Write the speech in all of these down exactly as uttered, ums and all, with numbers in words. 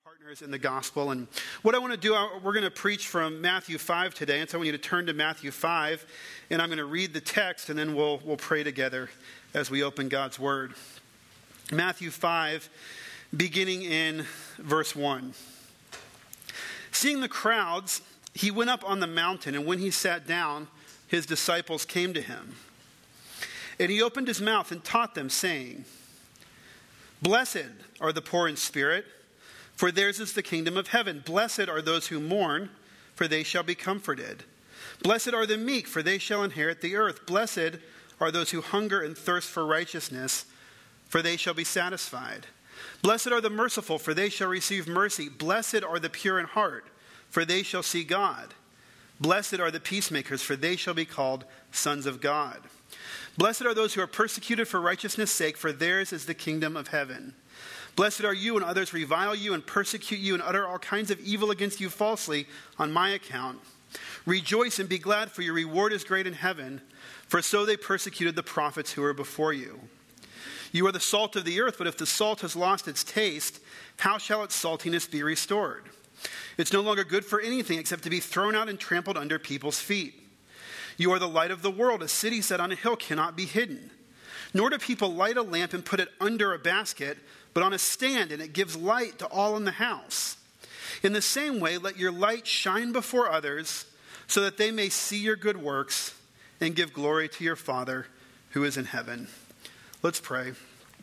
Partners in the gospel. And what I want to do, we're going to preach from Matthew five today. And so I want you to turn to Matthew five, and I'm going to read the text, and then we'll we'll pray together as we open God's word. Matthew five, beginning in verse one. Seeing the crowds, he went up on the mountain, and when he sat down, his disciples came to him. And he opened his mouth and taught them, saying, "Blessed are the poor in spirit, for theirs is the kingdom of heaven. Blessed are those who mourn, for they shall be comforted. Blessed are the meek, for they shall inherit the earth. Blessed are those who hunger and thirst for righteousness, for they shall be satisfied. Blessed are the merciful, for they shall receive mercy. Blessed are the pure in heart, for they shall see God. Blessed are the peacemakers, for they shall be called sons of God. Blessed are those who are persecuted for righteousness' sake, for theirs is the kingdom of heaven. Blessed are you when others revile you and persecute you and utter all kinds of evil against you falsely on my account. Rejoice and be glad, for your reward is great in heaven, for so they persecuted the prophets who were before you. You are the salt of the earth, but if the salt has lost its taste, how shall its saltiness be restored? It's no longer good for anything except to be thrown out and trampled under people's feet. You are the light of the world. A city set on a hill cannot be hidden. Nor do people light a lamp and put it under a basket, but on a stand, and it gives light to all in the house. In the same way, let your light shine before others, so that they may see your good works and give glory to your Father who is in heaven." Let's pray.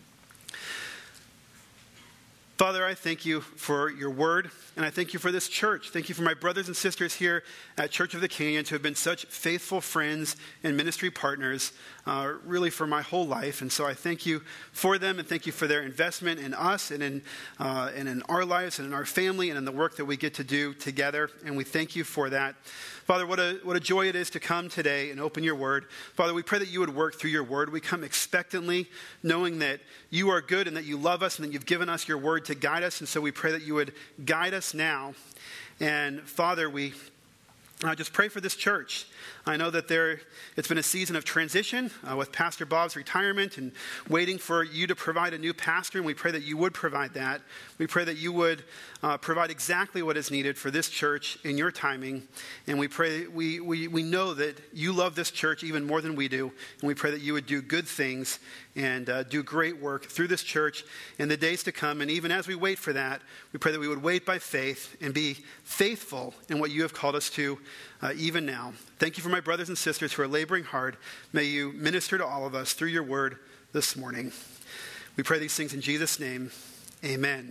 Father, I thank you for your word, and I thank you for this church. Thank you for my brothers and sisters here at Church of the Canyons who have been such faithful friends and ministry partners, uh, really for my whole life. And so I thank you for them, and thank you for their investment in us and in uh, and in our lives and in our family and in the work that we get to do together. And we thank you for that. Father, what a what a joy it is to come today and open your word. Father, we pray that you would work through your word. We come expectantly, knowing that you are good and that you love us and that you've given us your word to guide us. And so we pray that you would guide us now. And Father, we uh, just pray for this church. I know that there it's been a season of transition uh, with Pastor Bob's retirement and waiting for you to provide a new pastor, and we pray that you would provide that. We pray that you would uh, provide exactly what is needed for this church in your timing, and we pray we, we, we know that you love this church even more than we do, and we pray that you would do good things and uh, do great work through this church in the days to come. And even as we wait for that, we pray that we would wait by faith and be faithful in what you have called us to uh, even now. Thank you for my brothers and sisters who are laboring hard. May you minister to all of us through your word this morning. We pray these things in Jesus' name. Amen.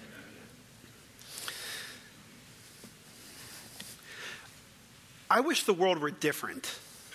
I wish the world were different.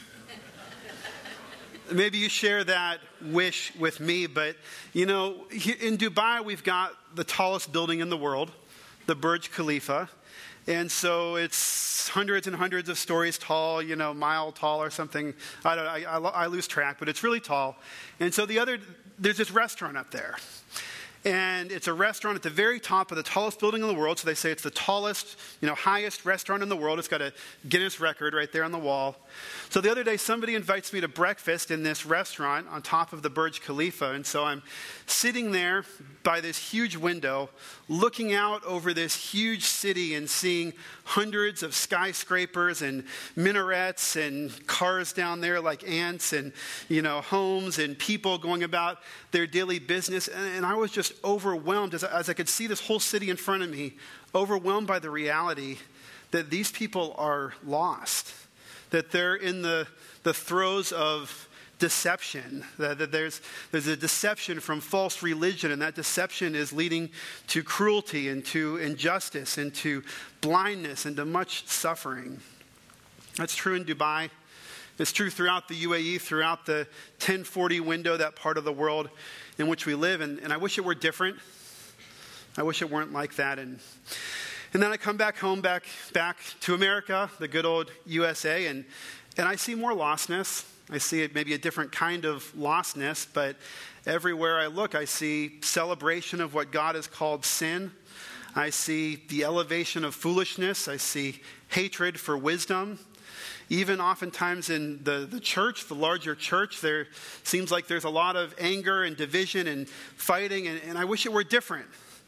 Maybe you share that wish with me, but you know, in Dubai we've got the tallest building in the world, the Burj Khalifa. And so it's hundreds and hundreds of stories tall, you know, mile tall or something. I don't, I, I, I lose track, but it's really tall. And so the other, there's this restaurant up there. And it's a restaurant at the very top of the tallest building in the world. So they say it's the tallest, you know, highest restaurant in the world. It's got a Guinness record right there on the wall. So the other day, somebody invites me to breakfast in this restaurant on top of the Burj Khalifa. And so I'm sitting there by this huge window, looking out over this huge city and seeing hundreds of skyscrapers and minarets and cars down there like ants and, you know, homes and people going about their daily business. And, and I was just overwhelmed as, as I could see this whole city in front of me, overwhelmed by the reality that these people are lost, that they're in the, the throes of deception, that, that there's, there's a deception from false religion, and that deception is leading to cruelty and to injustice and to blindness and to much suffering. That's true in Dubai. It's true throughout the U A E, throughout the ten forty window, that part of the world in which we live. And, and I wish it were different. I wish it weren't like that. And and then I come back home, back back to America, the good old U S A, and, and I see more lostness. I see it maybe a different kind of lostness, but everywhere I look, I see celebration of what God has called sin. I see the elevation of foolishness. I see hatred for wisdom. Even oftentimes in the, the church, the larger church, there seems like there's a lot of anger and division and fighting, and, and I wish it were different.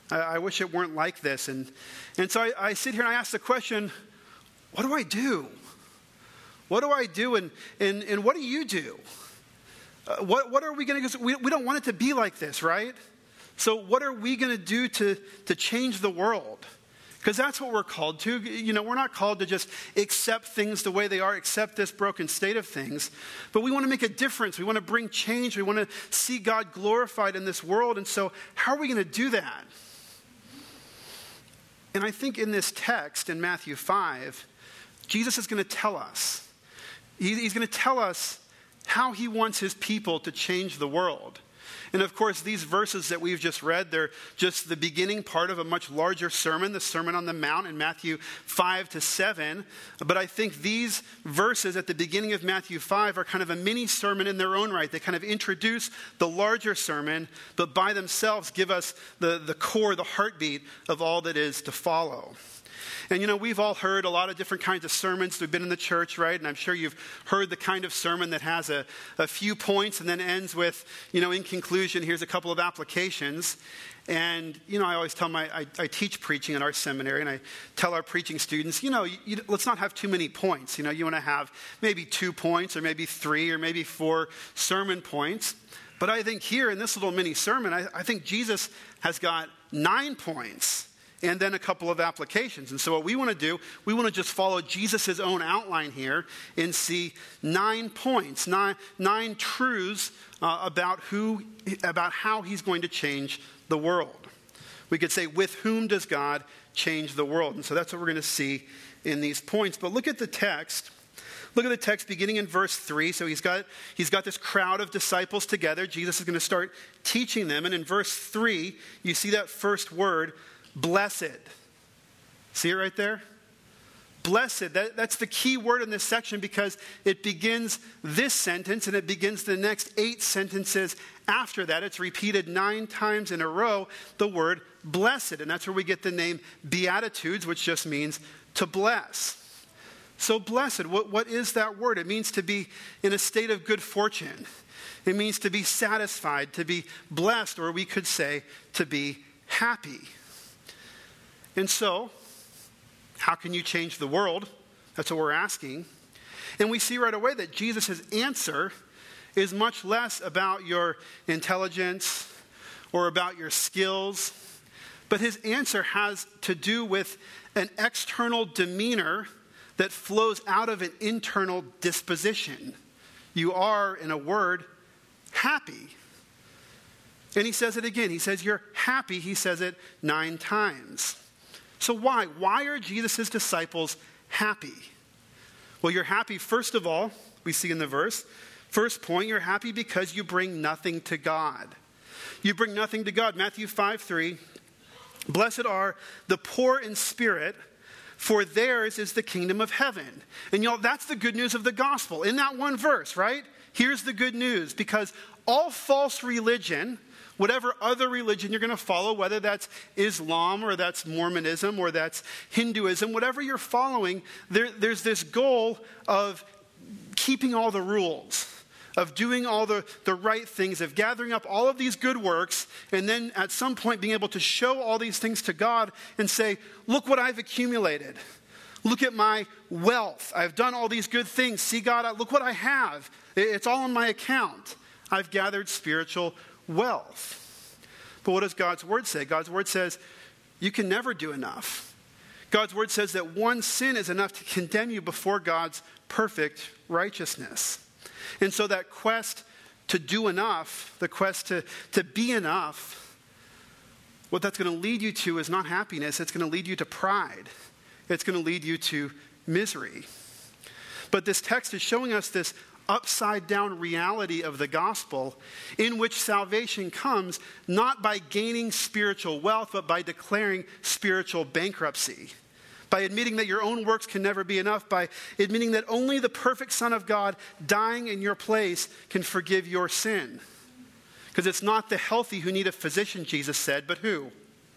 I, I wish it weren't like this. And, and so I, I sit here and I ask the question, what do I do? What do I do and, and, and what do you do? Uh, what, what are we going to do? We, we don't want it to be like this, right? So what are we going to do to to change the world? Because that's what we're called to. You know, we're not called to just accept things the way they are, accept this broken state of things. But we want to make a difference. We want to bring change. We want to see God glorified in this world. And so how are we going to do that? And I think in this text in Matthew five, Jesus is going to tell us. He's going to tell us how he wants his people to change the world. And of course, these verses that we've just read, they're just the beginning part of a much larger sermon, the Sermon on the Mount in Matthew five to seven. But I think these verses at the beginning of Matthew five are kind of a mini sermon in their own right. They kind of introduce the larger sermon, but by themselves give us the, the core, the heartbeat of all that is to follow. And, you know, we've all heard a lot of different kinds of sermons. We've been in the church, right? And I'm sure you've heard the kind of sermon that has a, a few points and then ends with, you know, in conclusion, here's a couple of applications. And, you know, I always tell my, I, I teach preaching in our seminary, and I tell our preaching students, you know, you, you, let's not have too many points. You know, you want to have maybe two points or maybe three or maybe four sermon points. But I think here in this little mini sermon, I, I think Jesus has got nine points. And then a couple of applications. And so what we want to do, we want to just follow Jesus' own outline here and see nine points, nine, nine truths uh, about who, about how he's going to change the world. We could say, with whom does God change the world? And so that's what we're going to see in these points. But look at the text. Look at the text beginning in verse three. So he's got, he's got this crowd of disciples together. Jesus is going to start teaching them. And in verse three, you see that first word, blessed. See it right there? Blessed. That, that's the key word in this section because it begins this sentence and it begins the next eight sentences after that. It's repeated nine times in a row, the word blessed. And that's where we get the name Beatitudes, which just means to bless. So blessed, what, what is that word? It means to be in a state of good fortune. It means to be satisfied, to be blessed, or we could say to be happy. And so, how can you change the world? That's what we're asking. And we see right away that Jesus' answer is much less about your intelligence or about your skills, but his answer has to do with an external demeanor that flows out of an internal disposition. You are, in a word, happy. And he says it again. He says you're happy. He says it nine times. So why? Why are Jesus' disciples happy? Well, you're happy, first of all, we see in the verse. First point, you're happy because you bring nothing to God. You bring nothing to God. Matthew five three, blessed are the poor in spirit, for theirs is the kingdom of heaven. And y'all, that's the good news of the gospel. In that one verse, right? Here's the good news. Because all false religion, whatever other religion you're going to follow, whether that's Islam or that's Mormonism or that's Hinduism, whatever you're following, there, there's this goal of keeping all the rules, of doing all the, the right things, of gathering up all of these good works, and then at some point being able to show all these things to God and say, look what I've accumulated. Look at my wealth. I've done all these good things. See, God, look what I have. It's all on my account. I've gathered spiritual wealth. But what does God's word say? God's word says you can never do enough. God's word says that one sin is enough to condemn you before God's perfect righteousness. And so that quest to do enough, the quest to, to be enough, what that's going to lead you to is not happiness. It's going to lead you to pride. It's going to lead you to misery. But this text is showing us this upside down reality of the gospel in which salvation comes not by gaining spiritual wealth, but by declaring spiritual bankruptcy. By admitting that your own works can never be enough, by admitting that only the perfect Son of God dying in your place can forgive your sin. Because it's not the healthy who need a physician, Jesus said, but who?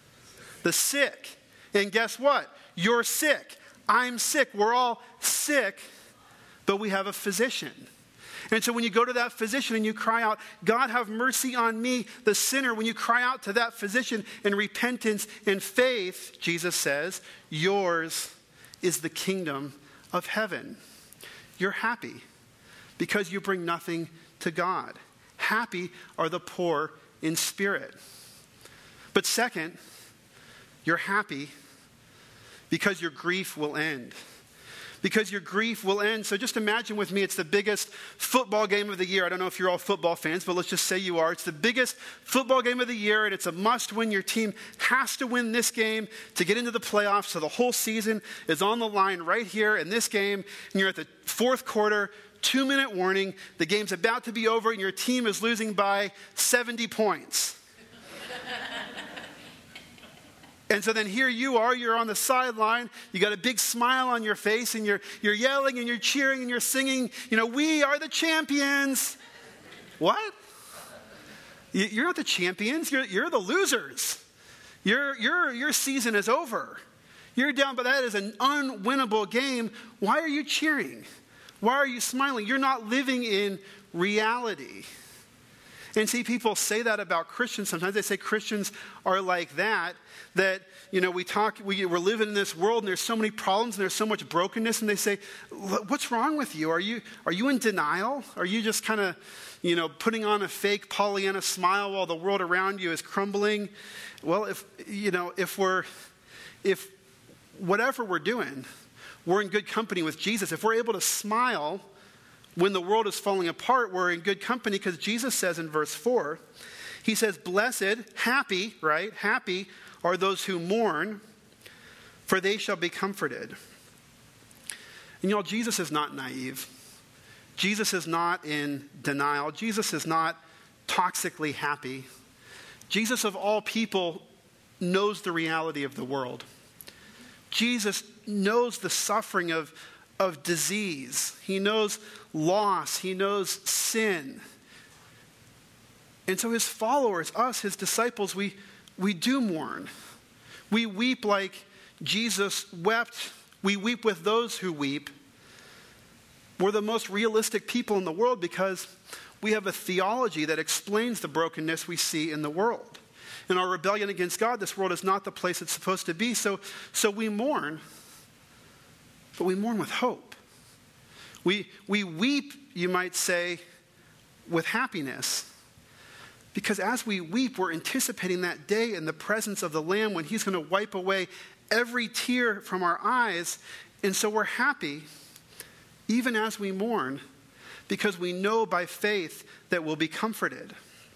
The sick. And guess what? You're sick. I'm sick. We're all sick, but we have a physician. And so when you go to that physician and you cry out, God, have mercy on me, the sinner, when you cry out to that physician in repentance and faith, Jesus says, yours is the kingdom of heaven. You're happy because you bring nothing to God. Happy are the poor in spirit. But second, you're happy because your grief will end. Because your grief will end. So just imagine with me, it's the biggest football game of the year. I don't know if you're all football fans, but let's just say you are. It's the biggest football game of the year, and it's a must-win. Your team has to win this game to get into the playoffs. So the whole season is on the line right here in this game, and you're at the fourth quarter, two-minute warning. The game's about to be over, and your team is losing by seventy points. And so then here you are, you're on the sideline, you got a big smile on your face, and you're, you're yelling and you're cheering and you're singing, you know, we are the champions. What? You're not the champions, you're, you're the losers. Your, your, your season is over. You're down, but that is an unwinnable game. Why are you cheering? Why are you smiling? You're not living in reality. And see, people say that about Christians. Sometimes they say Christians are like that, that, you know, we talk, we, we're living in this world and there's so many problems and there's so much brokenness. And they say, what's wrong with you? Are you, are you in denial? Are you just kind of, you know, putting on a fake Pollyanna smile while the world around you is crumbling? Well, if, you know, if we're, if whatever we're doing, we're in good company with Jesus. If we're able to smile when the world is falling apart, we're in good company, because Jesus says in verse four, he says, blessed, happy, right? Happy are those who mourn, for they shall be comforted. And y'all, Jesus is not naive. Jesus is not in denial. Jesus is not toxically happy. Jesus, of all people, knows the reality of the world. Jesus knows the suffering of of disease. He knows loss. He knows sin. And so his followers, us, his disciples, we, we do mourn. We weep like Jesus wept. We weep with those who weep. We're the most realistic people in the world because we have a theology that explains the brokenness we see in the world. In our rebellion against God, this world is not the place it's supposed to be. So, so we mourn. But we mourn with hope. We, we weep, you might say, with happiness. Because as we weep, we're anticipating that day in the presence of the Lamb when he's going to wipe away every tear from our eyes. And so we're happy, even as we mourn, because we know by faith that we'll be comforted.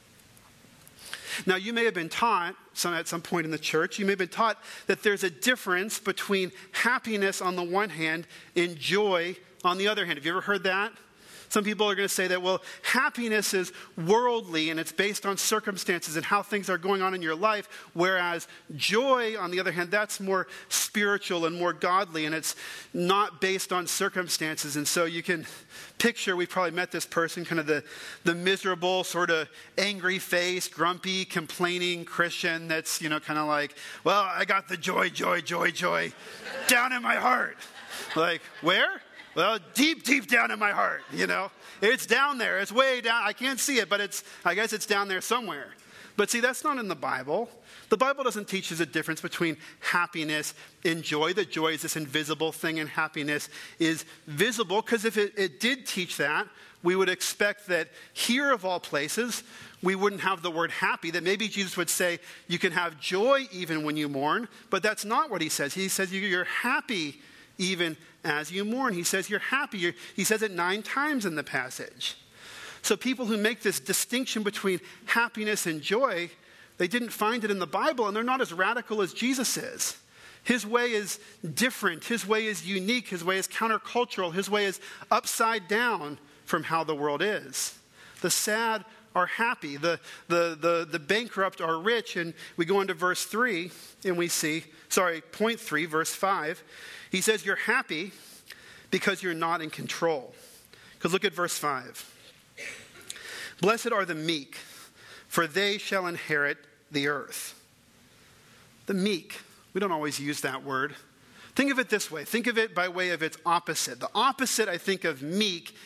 Now, you may have been taught, some, at some point in the church, you may have been taught that there's a difference between happiness on the one hand and joy on the other hand. Have you ever heard that? Some people are going to say that, well, happiness is worldly and it's based on circumstances and how things are going on in your life, whereas joy, on the other hand, that's more spiritual and more godly, and it's not based on circumstances. And so you can picture, we probably met this person, kind of the, the miserable, sort of angry-faced, grumpy, complaining Christian that's, you know, kind of like, well, I got the joy, joy, joy, joy down in my heart. Like, where? Well, deep, deep down in my heart, you know. It's down there. It's way down. I can't see it, but it's, I guess it's down there somewhere. But see, that's not in the Bible. The Bible doesn't teach us a difference between happiness and joy. That joy is this invisible thing and happiness is visible. Because if it, it did teach that, we would expect that here of all places, we wouldn't have the word happy. That maybe Jesus would say, you can have joy even when you mourn. But that's not what he says. He says you're happy even as you mourn. He says you're happy. You're, he says it nine times in the passage. So people who make this distinction between happiness and joy, they didn't find it in the Bible, and they're not as radical as Jesus is. His way is different. His way is unique. His way is countercultural. His way is upside down from how the world is. The sad are happy. The, the, the, the bankrupt are rich. And we go into verse three, and we see, sorry, point three, verse five. He says you're happy because you're not in control. Because look at verse five. Blessed are the meek, for they shall inherit the earth. The meek. We don't always use that word. Think of it this way. Think of it by way of its opposite. The opposite, I think, of meek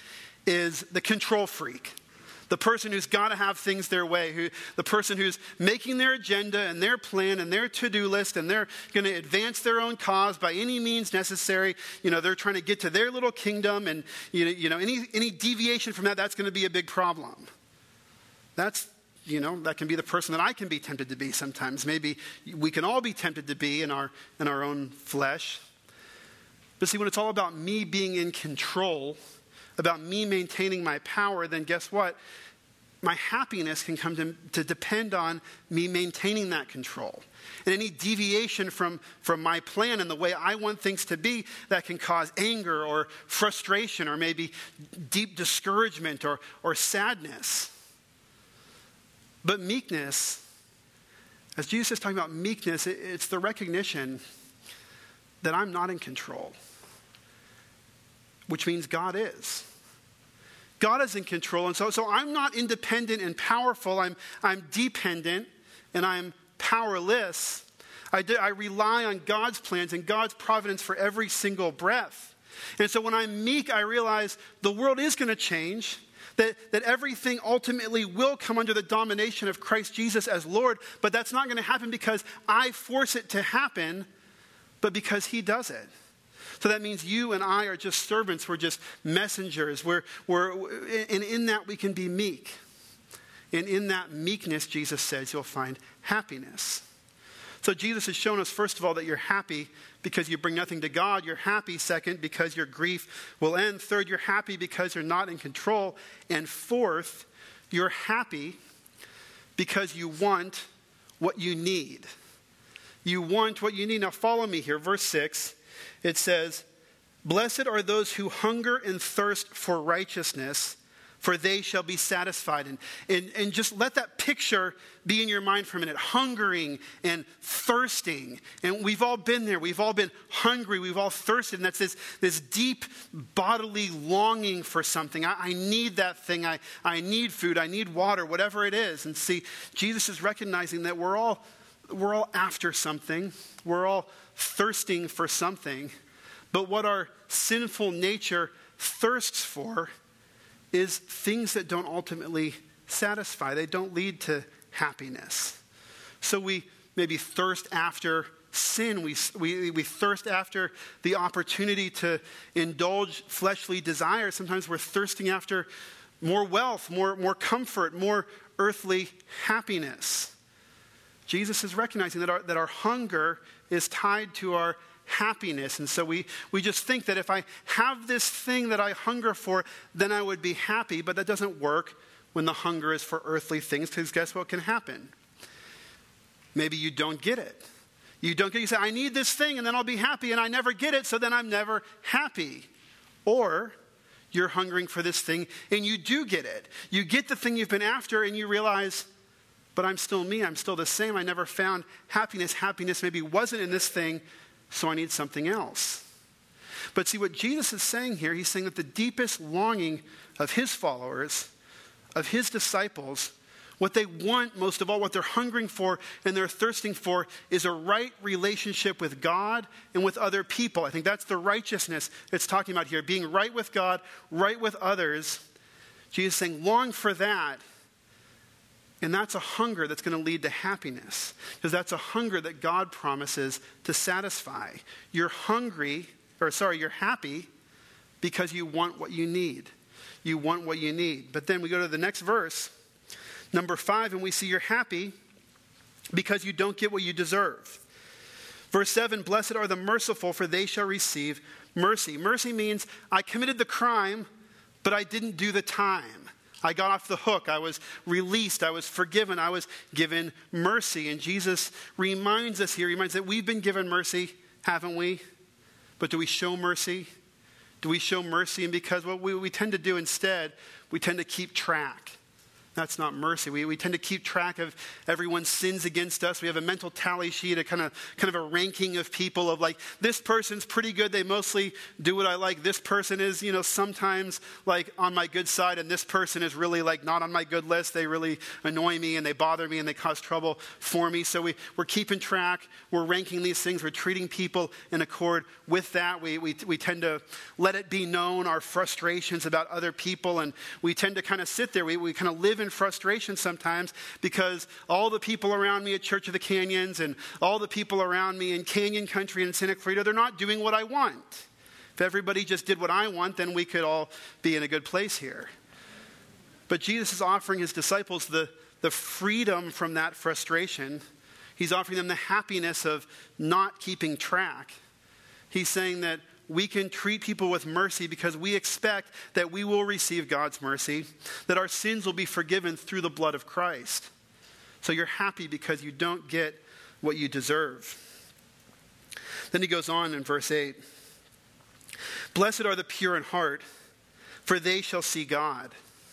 is the control freak. The person who's got to have things their way, who, the person who's making their agenda and their plan and their to-do list, and they're going to advance their own cause by any means necessary. You know, they're trying to get to their little kingdom, and you know, you know any, any deviation from that, that's going to be a big problem. That's, you know, that can be the person that I can be tempted to be sometimes. Maybe we can all be tempted to be in our in our own flesh. But see, when it's all about me being in control, about me maintaining my power, then guess what? My happiness can come to, to depend on me maintaining that control. And any deviation from, from my plan and the way I want things to be, that can cause anger or frustration or maybe deep discouragement or, or sadness. But meekness, as Jesus is talking about meekness, it, it's the recognition that I'm not in control, which means God is. God is in control, and so, so I'm not independent and powerful. I'm, I'm dependent, and I'm powerless. I, do, I rely on God's plans and God's providence for every single breath. And so when I'm meek, I realize the world is going to change, that, that everything ultimately will come under the domination of Christ Jesus as Lord, but that's not going to happen because I force it to happen, but because he does it. So that means you and I are just servants. We're just messengers. We're, we're, and in that we can be meek. And in that meekness, Jesus says, you'll find happiness. So Jesus has shown us, first of all, that you're happy because you bring nothing to God. You're happy, second, because your grief will end. Third, you're happy because you're not in control. And fourth, you're happy because you want what you need. You want what you need. Now follow me here. Verse six. It says, blessed are those who hunger and thirst for righteousness, for they shall be satisfied. And, and, and just let that picture be in your mind for a minute. Hungering and thirsting. And we've all been there. We've all been hungry. We've all thirsted. And that's this, this deep bodily longing for something. I, I need that thing. I, I need food. I need water, whatever it is. And see, Jesus is recognizing that we're all, we're all after something. We're all thirsting for something, but what our sinful nature thirsts for is things that don't ultimately satisfy. They don't lead to happiness. So we maybe thirst after sin. We, we, we thirst after the opportunity to indulge fleshly desires. Sometimes we're thirsting after more wealth, more, more comfort, more earthly happiness. Jesus is recognizing that our, that our hunger is tied to our happiness. And so we, we just think that if I have this thing that I hunger for, then I would be happy. But that doesn't work when the hunger is for earthly things, because guess what can happen? Maybe you don't get it. You don't get it. You say, I need this thing and then I'll be happy, and I never get it, so then I'm never happy. Or you're hungering for this thing and you do get it. You get the thing you've been after and you realize, but I'm still me. I'm still the same. I never found happiness. Happiness maybe wasn't in this thing, so I need something else. But see, what Jesus is saying here, he's saying that the deepest longing of his followers, of his disciples, what they want most of all, what they're hungering for and they're thirsting for, is a right relationship with God and with other people. I think that's the righteousness it's talking about here. Being right with God, right with others. Jesus is saying, long for that. And that's a hunger that's going to lead to happiness, because that's a hunger that God promises to satisfy. You're hungry, or sorry, you're happy because you want what you need. You want what you need. But then we go to the next verse, number five, and we see you're happy because you don't get what you deserve. Verse seven, blessed are the merciful, for they shall receive mercy. Mercy means I committed the crime, but I didn't do the time. I got off the hook. I was released. I was forgiven. I was given mercy. And Jesus reminds us here, he reminds us that we've been given mercy, haven't we? But do we show mercy? Do we show mercy? And because what we, we tend to do instead, we tend to keep track. That's not mercy. We, we tend to keep track of everyone's sins against us. We have a mental tally sheet, a kind of kind of a ranking of people of like, this person's pretty good. They mostly do what I like. This person is, you know, sometimes like on my good side, and this person is really like not on my good list. They really annoy me and they bother me and they cause trouble for me. So we, we're keeping track. We're ranking these things. We're treating people in accord with that. We, we, we tend to let it be known our frustrations about other people, and we tend to kind of sit there. We, we kind of live in frustration sometimes because all the people around me at Church of the Canyons and all the people around me in Canyon Country and Santa Clarita, they're not doing what I want. If everybody just did what I want, then we could all be in a good place here. But Jesus is offering his disciples the, the freedom from that frustration. He's offering them the happiness of not keeping track. He's saying that we can treat people with mercy because we expect that we will receive God's mercy, that our sins will be forgiven through the blood of Christ. So you're happy because you don't get what you deserve. Then he goes on in verse eight. Blessed are the pure in heart, for they shall see God.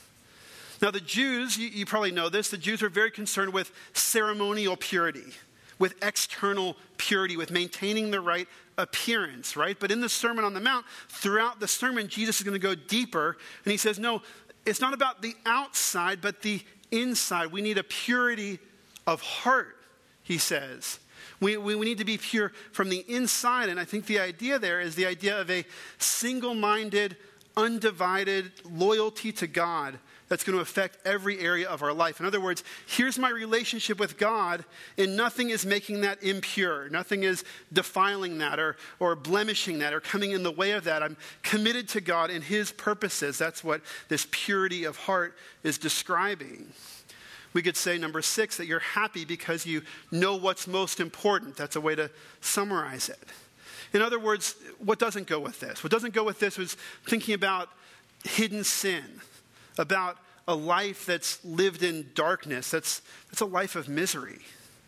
Now the Jews, you, you probably know this, the Jews were very concerned with ceremonial purity, with external purity, with maintaining the right appearance, right? But in the Sermon on the Mount, throughout the sermon, Jesus is going to go deeper. And he says, no, it's not about the outside, but the inside. We need a purity of heart, he says. We, we, we need to be pure from the inside. And I think the idea there is the idea of a single-minded, undivided loyalty to God that's going to affect every area of our life. In other words, here's my relationship with God, and nothing is making that impure. Nothing is defiling that or, or blemishing that or coming in the way of that. I'm committed to God and his purposes. That's what this purity of heart is describing. We could say, number six, that you're happy because you know what's most important. That's a way to summarize it. In other words, what doesn't go with this? What doesn't go with this was thinking about hidden sin, about a life that's lived in darkness. That's, that's a life of misery.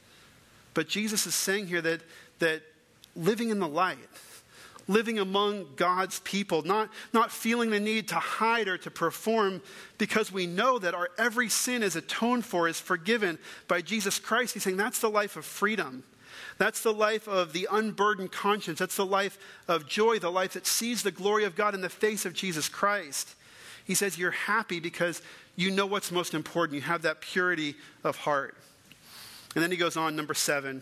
But Jesus is saying here that, that living in the light, living among God's people, not, not feeling the need to hide or to perform because we know that our every sin is atoned for, is forgiven by Jesus Christ. He's saying that's the life of freedom. That's the life of the unburdened conscience. That's the life of joy, the life that sees the glory of God in the face of Jesus Christ. He says you're happy because you know what's most important. You have that purity of heart. And then he goes on, number seven.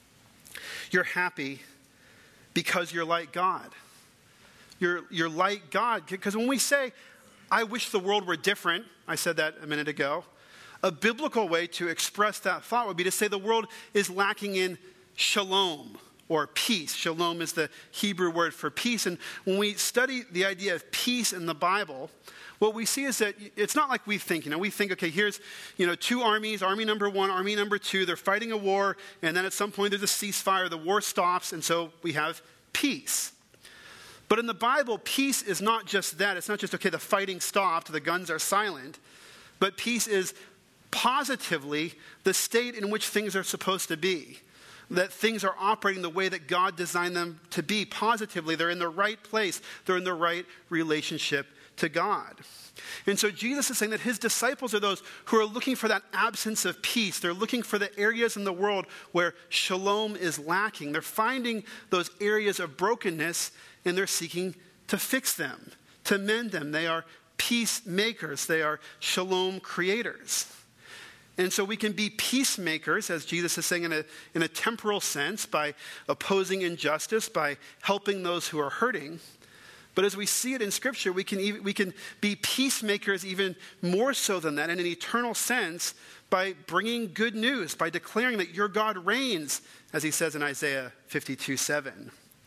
You're happy because you're like God. You're, you're like God. Because when we say, I wish the world were different, I said that a minute ago, a biblical way to express that thought would be to say the world is lacking in shalom, or peace. Shalom is the Hebrew word for peace. And when we study the idea of peace in the Bible, what we see is that it's not like we think. You know, we think, okay, here's, you know, two armies, army number one, army number two, they're fighting a war, and then at some point there's a ceasefire, the war stops, and so we have peace. But in the Bible, peace is not just that. It's not just, okay, the fighting stopped, the guns are silent, but peace is positively the state in which things are supposed to be. That things are operating the way that God designed them to be. Positively, they're in the right place. They're in the right relationship to God. And so Jesus is saying that his disciples are those who are looking for that absence of peace. They're looking for the areas in the world where shalom is lacking. They're finding those areas of brokenness and they're seeking to fix them, to mend them. They are peacemakers. They are shalom creators. And so we can be peacemakers, as Jesus is saying, in a, in a temporal sense, by opposing injustice, by helping those who are hurting. But as we see it in Scripture, we can, even, we can be peacemakers even more so than that in an eternal sense by bringing good news, by declaring that your God reigns, as he says in Isaiah fifty-two seven.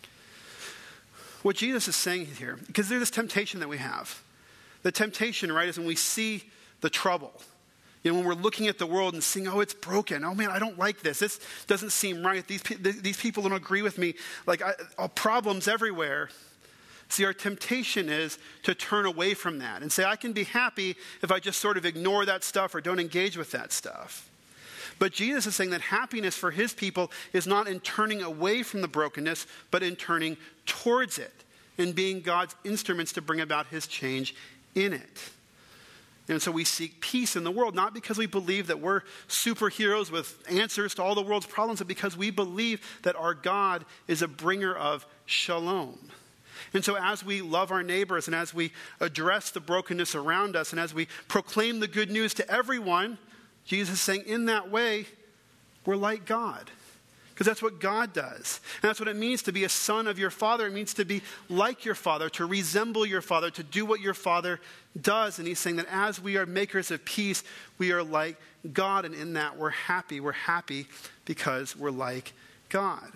What Jesus is saying here, because there's this temptation that we have. The temptation, right, is when we see the trouble. You know, when we're looking at the world and seeing, oh, it's broken. Oh, man, I don't like this. This doesn't seem right. These, these people don't agree with me. Like, I, uh, problems everywhere. See, our temptation is to turn away from that and say, I can be happy if I just sort of ignore that stuff or don't engage with that stuff. But Jesus is saying that happiness for his people is not in turning away from the brokenness, but in turning towards it and being God's instruments to bring about his change in it. And so we seek peace in the world, not because we believe that we're superheroes with answers to all the world's problems, but because we believe that our God is a bringer of shalom. And so as we love our neighbors and as we address the brokenness around us and as we proclaim the good news to everyone, Jesus is saying in that way, we're like God. Because that's what God does. And that's what it means to be a son of your Father. It means to be like your Father, to resemble your Father, to do what your Father does. And he's saying that as we are makers of peace, we are like God. And in that, we're happy. We're happy because we're like God.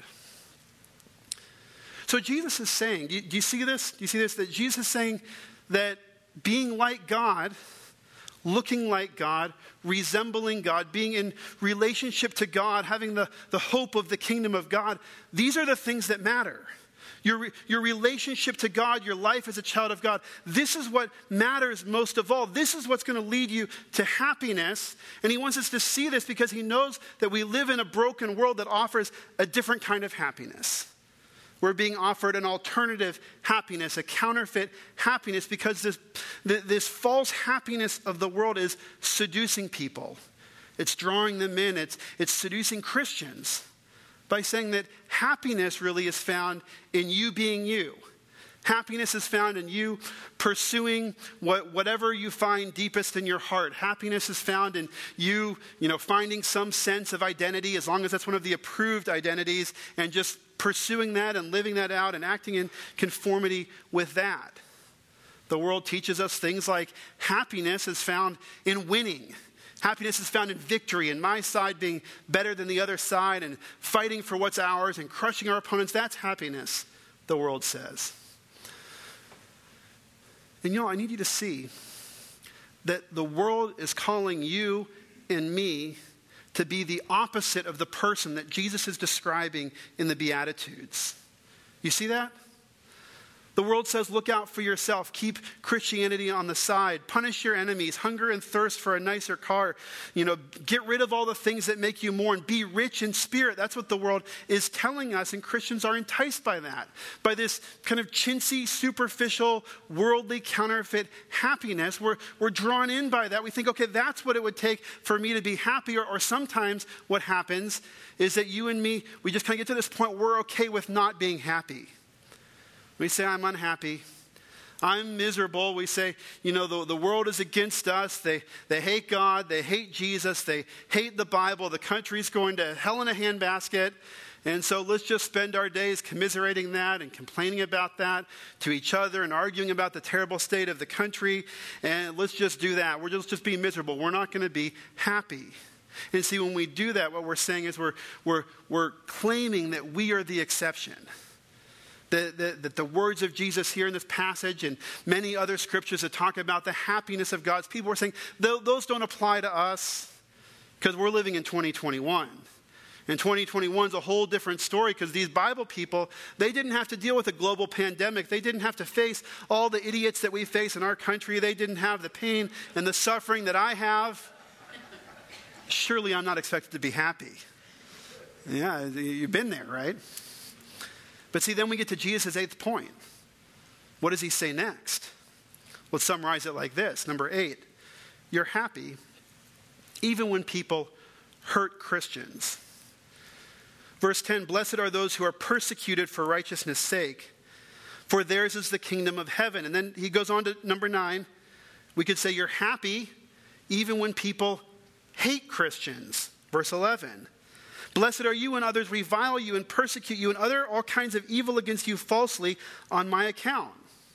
So Jesus is saying, do you, do you see this? Do you see this? That Jesus is saying that being like God, looking like God, resembling God, being in relationship to God, having the, the hope of the kingdom of God, these are the things that matter. Your, your relationship to God, your life as a child of God, this is what matters most of all. This is what's going to lead you to happiness. And he wants us to see this because he knows that we live in a broken world that offers a different kind of happiness. We're being offered an alternative happiness, a counterfeit happiness, because this, this false happiness of the world is seducing people. It's drawing them in. It's, it's seducing Christians by saying that happiness really is found in you being you. Happiness is found in you pursuing what, whatever you find deepest in your heart. Happiness is found in you, you know, finding some sense of identity, as long as that's one of the approved identities, and just pursuing that and living that out and acting in conformity with that. The world teaches us things like happiness is found in winning. Happiness is found in victory, and my side being better than the other side and fighting for what's ours and crushing our opponents. That's happiness, the world says. And you know, I need you to see that the world is calling you and me to be the opposite of the person that Jesus is describing in the Beatitudes. You see that? The world says, look out for yourself. Keep Christianity on the side. Punish your enemies. Hunger and thirst for a nicer car. You know, get rid of all the things that make you mourn. Be rich in spirit. That's what the world is telling us, and Christians are enticed by that. By this kind of chintzy, superficial, worldly, counterfeit happiness. We're, we're drawn in by that. We think, okay, that's what it would take for me to be happy. Or, or sometimes what happens is that you and me, we just kind of get to this point where we're okay with not being happy. We say, I'm unhappy. I'm miserable. We say, you know, the, the world is against us. They, they hate God. They hate Jesus. They hate the Bible. The country's going to hell in a handbasket. And so let's just spend our days commiserating that and complaining about that to each other and arguing about the terrible state of the country. And let's just do that. We're just, just being miserable. We're not going to be happy. And see, when we do that, what we're saying is we're, we're, we're claiming that we are the exception. That the, the, the words of Jesus here in this passage and many other scriptures that talk about the happiness of God's people, we're saying those don't apply to us because we're living in twenty twenty-one. And twenty twenty-one is a whole different story because these Bible people, they didn't have to deal with a global pandemic. They didn't have to face all the idiots that we face in our country. They didn't have the pain and the suffering that I have. Surely I'm not expected to be happy. Yeah, you've been there, right? But see, then we get to Jesus' eighth point. What does he say next? Let's summarize it like this. Number eight, you're happy even when people hurt Christians. Verse ten, blessed are those who are persecuted for righteousness' sake, for theirs is the kingdom of heaven. And then he goes on to number nine. We could say you're happy even when people hate Christians. Verse eleven. Blessed are you when others revile you and persecute you and utter all kinds of evil against you falsely on my account.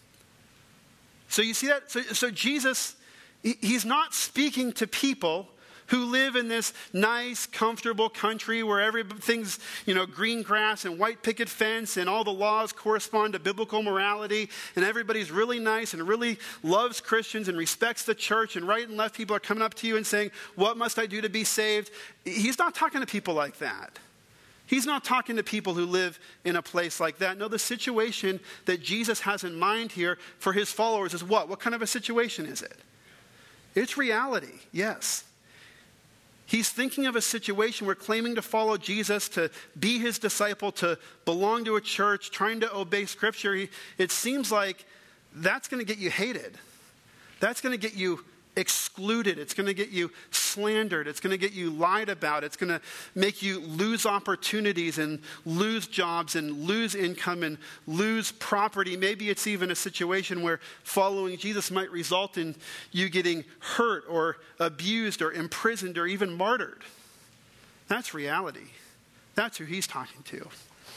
So you see that? So, so Jesus, he, he's not speaking to people who live in this nice, comfortable country where everything's, you know, green grass and white picket fence and all the laws correspond to biblical morality and everybody's really nice and really loves Christians and respects the church and right and left people are coming up to you and saying, what must I do to be saved? He's not talking to people like that. He's not talking to people who live in a place like that. No, the situation that Jesus has in mind here for his followers is what? What kind of a situation is it? It's reality, yes. He's thinking of a situation where claiming to follow Jesus, to be his disciple, to belong to a church, trying to obey Scripture, he, it seems like that's going to get you hated. That's going to get you excluded. It's going to get you slandered. It's going to get you lied about. It's going to make you lose opportunities and lose jobs and lose income and lose property. Maybe it's even a situation where following Jesus might result in you getting hurt or abused or imprisoned or even martyred. That's reality. That's who he's talking to.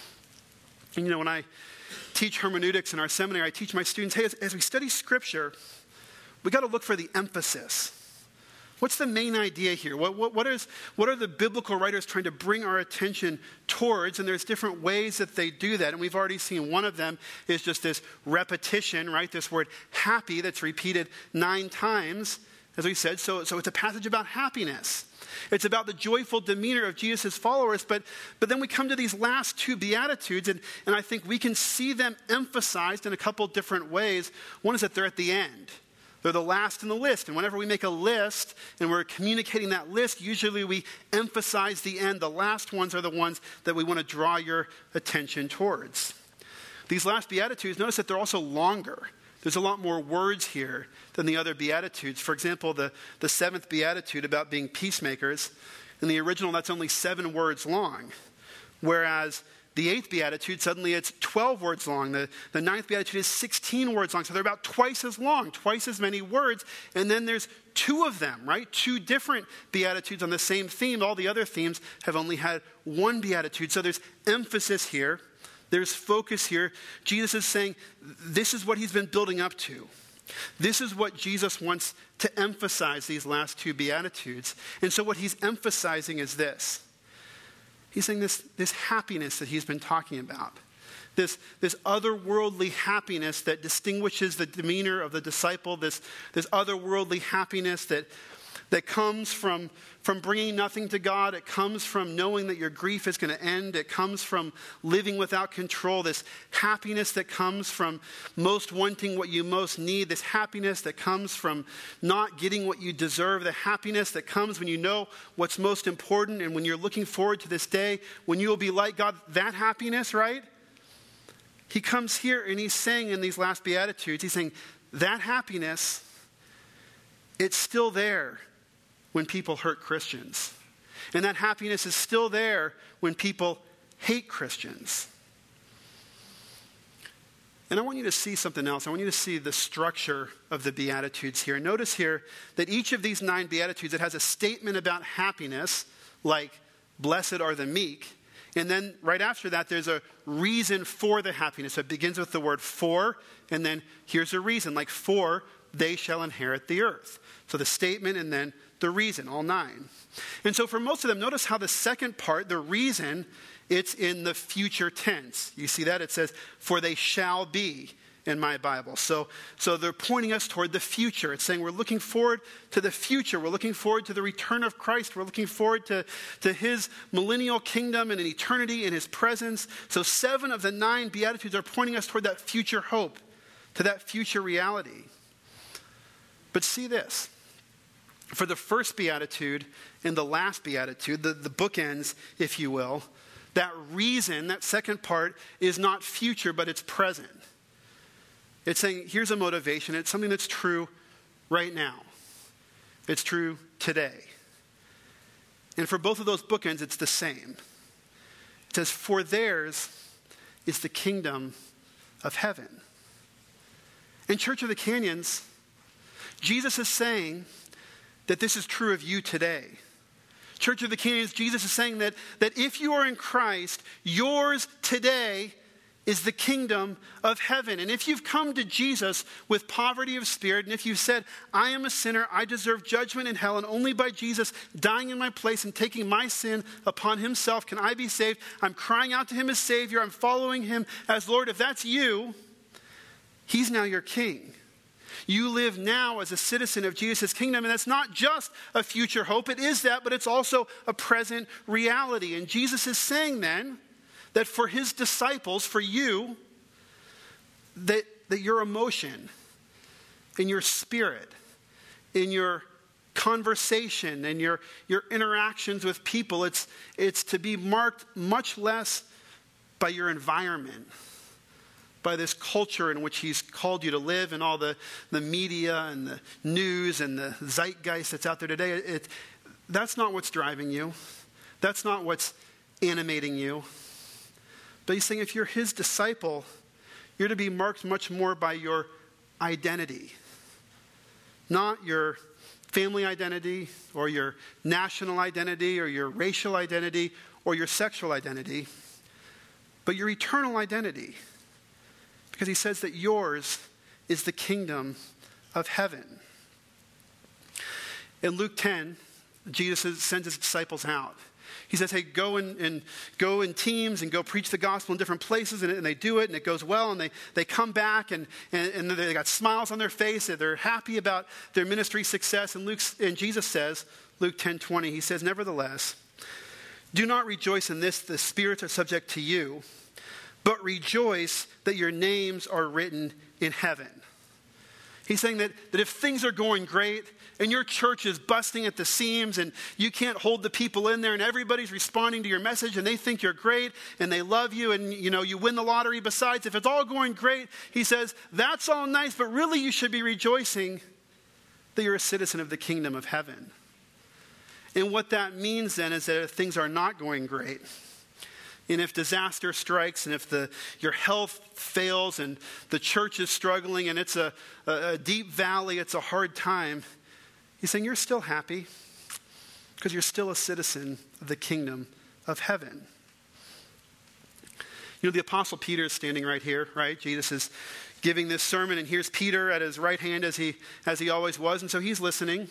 And you know, when I teach hermeneutics in our seminary, I teach my students, hey, as, as we study Scripture, we got to look for the emphasis. What's the main idea here? What, what, what, is, what are the biblical writers trying to bring our attention towards? And there's different ways that they do that. And we've already seen one of them is just this repetition, right? This word happy that's repeated nine times, as we said. So, so it's a passage about happiness. It's about the joyful demeanor of Jesus' followers. But, but then we come to these last two Beatitudes, and, and I think we can see them emphasized in a couple different ways. One is that they're at the end. They're the last in the list. And whenever we make a list and we're communicating that list, usually we emphasize the end. The last ones are the ones that we want to draw your attention towards. These last Beatitudes, notice that they're also longer. There's a lot more words here than the other Beatitudes. For example, the, the seventh Beatitude about being peacemakers, in the original, that's only seven words long. Whereas the eighth Beatitude, suddenly it's twelve words long. The, the ninth Beatitude is sixteen words long. So they're about twice as long, twice as many words. And then there's two of them, right? Two different Beatitudes on the same theme. All the other themes have only had one Beatitude. So there's emphasis here. There's focus here. Jesus is saying this is what he's been building up to. This is what Jesus wants to emphasize these last two Beatitudes. And so what he's emphasizing is this. He's saying this, this happiness that he's been talking about, this, this otherworldly happiness that distinguishes the demeanor of the disciple, this, this otherworldly happiness that, that comes from, from bringing nothing to God. It comes from knowing that your grief is going to end. It comes from living without control, this happiness that comes from most wanting what you most need, this happiness that comes from not getting what you deserve, the happiness that comes when you know what's most important and when you're looking forward to this day, when you will be like God, that happiness, right? He comes here and he's saying in these last Beatitudes, he's saying that happiness, it's still there when people hurt Christians. And that happiness is still there when people hate Christians. And I want you to see something else. I want you to see the structure of the Beatitudes here. Notice here that each of these nine Beatitudes, it has a statement about happiness, like, blessed are the meek. And then right after that, there's a reason for the happiness. So it begins with the word for, and then here's a reason, like, for they shall inherit the earth. So the statement and then the reason, all nine. And so for most of them, notice how the second part, the reason, it's in the future tense. You see that? It says, for they shall be in my Bible. So, so they're pointing us toward the future. It's saying we're looking forward to the future. We're looking forward to the return of Christ. We're looking forward to, to his millennial kingdom and an eternity in his presence. So seven of the nine Beatitudes are pointing us toward that future hope, to that future reality. But see this. For the first Beatitude and the last Beatitude, the, the bookends, if you will, that reason, that second part, is not future, but it's present. It's saying, here's a motivation. It's something that's true right now. It's true today. And for both of those bookends, it's the same. It says, for theirs is the kingdom of heaven. In Church of the Canyons, Jesus is saying that this is true of you today. Church of the Canyons, Jesus is saying that, that if you are in Christ, yours today is the kingdom of heaven. And if you've come to Jesus with poverty of spirit, and if you've said, I am a sinner, I deserve judgment in hell, and only by Jesus dying in my place and taking my sin upon himself can I be saved, I'm crying out to him as Savior, I'm following him as Lord. If that's you, he's now your king. You live now as a citizen of Jesus' kingdom, and that's not just a future hope. It is that, but it's also a present reality. And Jesus is saying then that for his disciples, for you, that, that your emotion, in your spirit, in your conversation, and your, your interactions with people, it's, it's to be marked much less by your environment, by this culture in which he's called you to live, and all the, the media and the news and the zeitgeist that's out there today. It, it, that's not what's driving you. That's not what's animating you. But he's saying if you're his disciple, you're to be marked much more by your identity. Not your family identity or your national identity or your racial identity or your sexual identity, but your eternal identity. Because he says that yours is the kingdom of heaven. In Luke ten, Jesus sends his disciples out. He says, hey, go and, and go in teams and go preach the gospel in different places. And, and they do it, and it goes well. And they, they come back, and, and, and they got smiles on their face. And they're happy about their ministry success. And, Luke, and Jesus says, Luke ten twenty, he says, nevertheless, do not rejoice in this, the spirits are subject to you, but rejoice that your names are written in heaven. He's saying that, that if things are going great, and your church is busting at the seams, and you can't hold the people in there, and everybody's responding to your message, and they think you're great, and they love you, and you know you win the lottery besides, if it's all going great, he says, that's all nice, but really you should be rejoicing that you're a citizen of the kingdom of heaven. And what that means then is that if things are not going great, and if disaster strikes, and if the your health fails, and the church is struggling, and it's a, a, a deep valley, it's a hard time, he's saying you're still happy because you're still a citizen of the kingdom of heaven. You know, the Apostle Peter is standing right here, right? Jesus is giving this sermon, and here's Peter at his right hand as he as he always was, and so he's listening.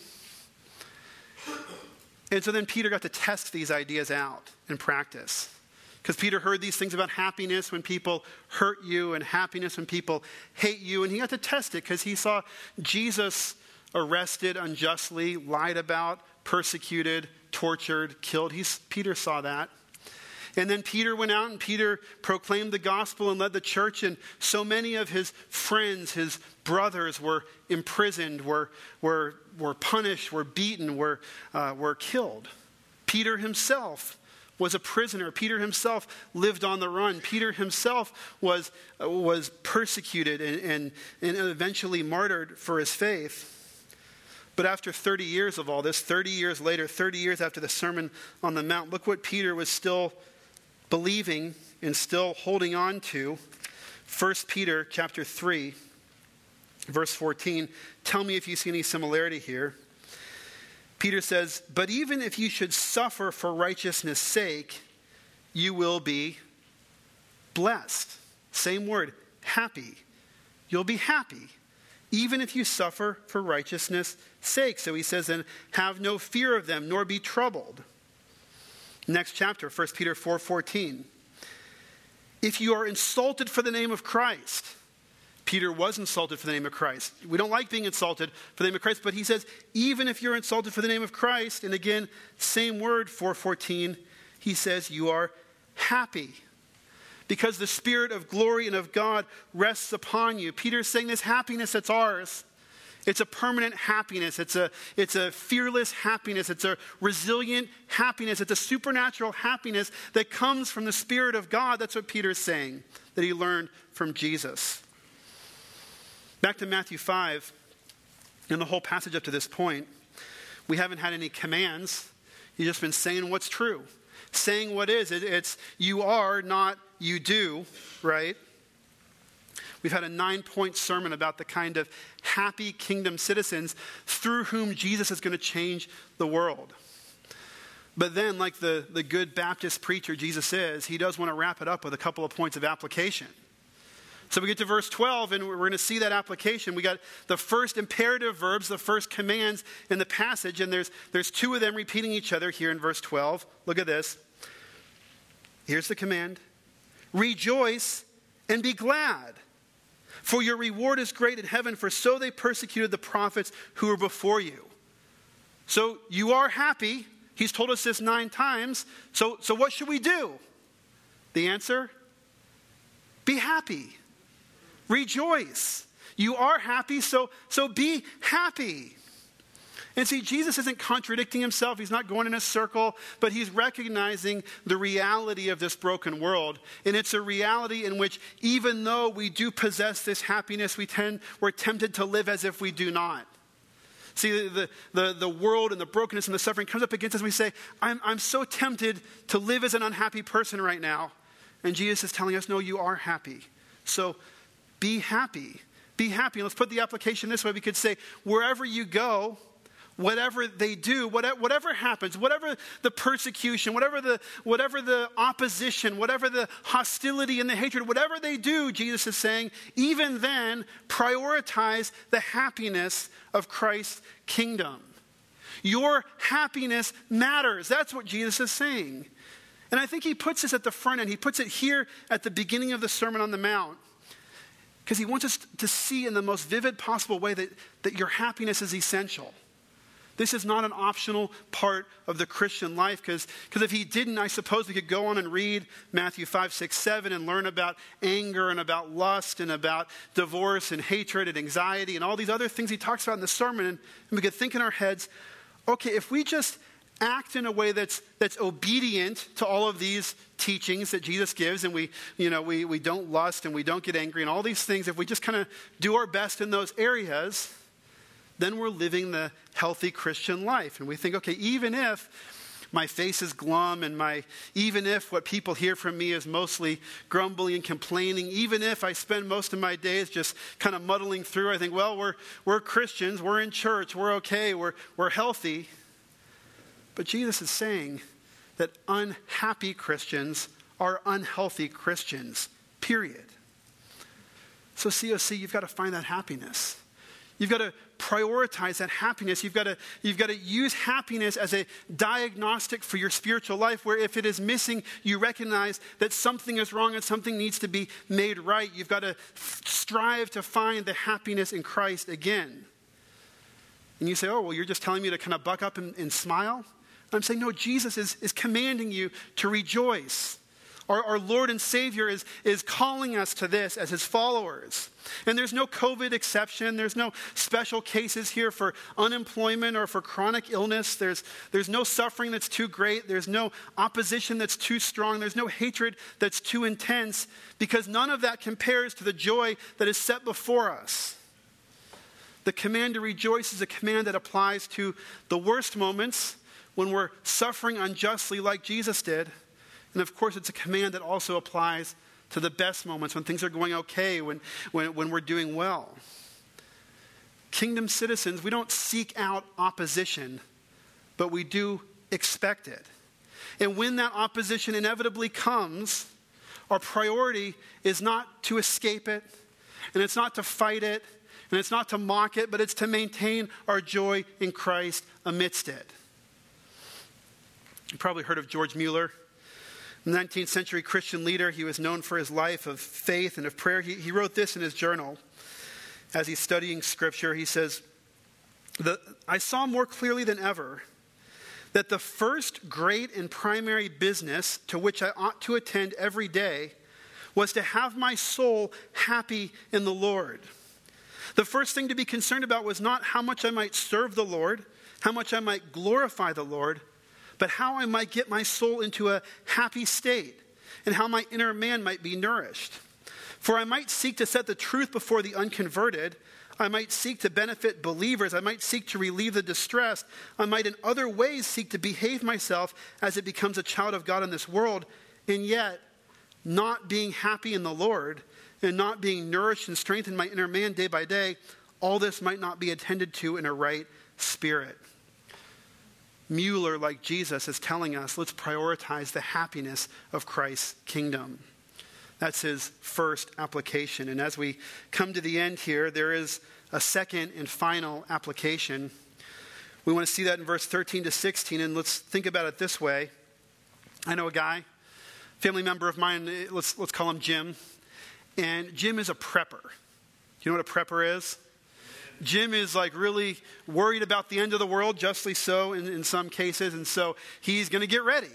And so then Peter got to test these ideas out in practice. Because Peter heard these things about happiness when people hurt you, and happiness when people hate you, and he got to test it because he saw Jesus arrested unjustly, lied about, persecuted, tortured, killed. He's, Peter saw that. And then Peter went out and Peter proclaimed the gospel and led the church. And so many of his friends, his brothers, were imprisoned, were, were, were punished, were beaten, were, uh, were killed. Peter himself was a prisoner. Peter himself lived on the run. Peter himself was, uh, was persecuted and, and, and eventually martyred for his faith. But after thirty years of all this, thirty years later, thirty years after the Sermon on the Mount, look what Peter was still believing and still holding on to. First Peter chapter three, verse fourteen. Tell me if you see any similarity here. Peter says, but even if you should suffer for righteousness' sake, you will be blessed. Same word, happy. You'll be happy. Even if you suffer for righteousness' sake. So he says then, have no fear of them, nor be troubled. Next chapter, First Peter four fourteen. If you are insulted for the name of Christ. Peter was insulted for the name of Christ. We don't like being insulted for the name of Christ, but he says, even if you're insulted for the name of Christ, and again, same word, four fourteen, he says, you are happy. Because the Spirit of glory and of God rests upon you. Peter's saying this happiness that's ours. It's a permanent happiness. It's a, it's a fearless happiness. It's a resilient happiness. It's a supernatural happiness that comes from the Spirit of God. That's what Peter's saying, that he learned from Jesus. Back to Matthew five, in the whole passage up to this point, we haven't had any commands. You've just been saying what's true. Saying what is. It, it's you are, not you do, right? We've had a nine-point sermon about the kind of happy kingdom citizens through whom Jesus is going to change the world. But then, like the, the good Baptist preacher Jesus is, he does want to wrap it up with a couple of points of application. So we get to verse twelve, and we're going to see that application. We got the first imperative verbs, the first commands in the passage, and there's, there's two of them repeating each other here in verse twelve. Look at this. Here's the command. Rejoice and be glad, for your reward is great in heaven, for so they persecuted the prophets who were before you. So you are happy. He's told us this nine times. So, so what should we do? The answer? Be happy. Rejoice. You are happy, so, so be happy. And see, Jesus isn't contradicting himself. He's not going in a circle, but he's recognizing the reality of this broken world. And it's a reality in which even though we do possess this happiness, we tend, we're tempted to live as if we do not. See, the, the, the world and the brokenness and the suffering comes up against us. We say, I'm, I'm so tempted to live as an unhappy person right now. And Jesus is telling us, no, you are happy. So be happy. Be happy. And let's put the application this way. We could say, wherever you go, whatever they do, whatever, whatever happens, whatever the persecution, whatever the, whatever the opposition, whatever the hostility and the hatred, whatever they do, Jesus is saying, even then, prioritize the happiness of Christ's kingdom. Your happiness matters. That's what Jesus is saying. And I think he puts this at the front end. He puts it here at the beginning of the Sermon on the Mount. Because he wants us to see in the most vivid possible way that, that your happiness is essential. This is not an optional part of the Christian life, because if he didn't, I suppose we could go on and read Matthew five, six, seven and learn about anger and about lust and about divorce and hatred and anxiety and all these other things he talks about in the sermon. And, and we could think in our heads, okay, if we just act in a way that's that's obedient to all of these teachings that Jesus gives, and we, you know, we, we don't lust and we don't get angry and all these things, if we just kind of do our best in those areas, then we're living the healthy Christian life. And we think, okay, even if my face is glum and my, even if what people hear from me is mostly grumbling and complaining, even if I spend most of my days just kind of muddling through, I think, well, we're we're Christians, we're in church, we're okay, we're we're healthy. But Jesus is saying that unhappy Christians are unhealthy Christians, period. So C O C, you've got to find that happiness. You've got to prioritize that happiness. You've got to, you've got to use happiness as a diagnostic for your spiritual life, where if it is missing, you recognize that something is wrong and something needs to be made right. You've got to strive to find the happiness in Christ again. And you say, oh, well, you're just telling me to kind of buck up and, and smile? I'm saying, no, Jesus is, is commanding you to rejoice. Our, our Lord and Savior is, is calling us to this as his followers. And there's no COVID exception. There's no special cases here for unemployment or for chronic illness. There's, there's no suffering that's too great. There's no opposition that's too strong. There's no hatred that's too intense, because none of that compares to the joy that is set before us. The command to rejoice is a command that applies to the worst moments when we're suffering unjustly like Jesus did. And of course, it's a command that also applies to the best moments when things are going okay, when, when, when we're doing well. Kingdom citizens, we don't seek out opposition, but we do expect it. And when that opposition inevitably comes, our priority is not to escape it, and it's not to fight it, and it's not to mock it, but it's to maintain our joy in Christ amidst it. You probably heard of George Mueller, nineteenth century Christian leader. He was known for his life of faith and of prayer. He, he wrote this in his journal as he's studying Scripture. He says, the, I saw more clearly than ever that the first great and primary business to which I ought to attend every day was to have my soul happy in the Lord. The first thing to be concerned about was not how much I might serve the Lord, how much I might glorify the Lord, but how I might get my soul into a happy state, and how my inner man might be nourished. For I might seek to set the truth before the unconverted. I might seek to benefit believers. I might seek to relieve the distressed. I might in other ways seek to behave myself as it becomes a child of God in this world. And yet, not being happy in the Lord and not being nourished and strengthened my inner man day by day, all this might not be attended to in a right spirit. Mueller, like Jesus, is telling us, let's prioritize the happiness of Christ's kingdom. That's his first application. And as we come to the end here, there is a second and final application. We want to see that in verse thirteen to sixteen, and let's think about it this way. I know a guy, family member of mine, let's, let's call him Jim. And Jim is a prepper. Do you know what a prepper is? Jim is like really worried about the end of the world, justly so in, in some cases. And so he's going to get ready.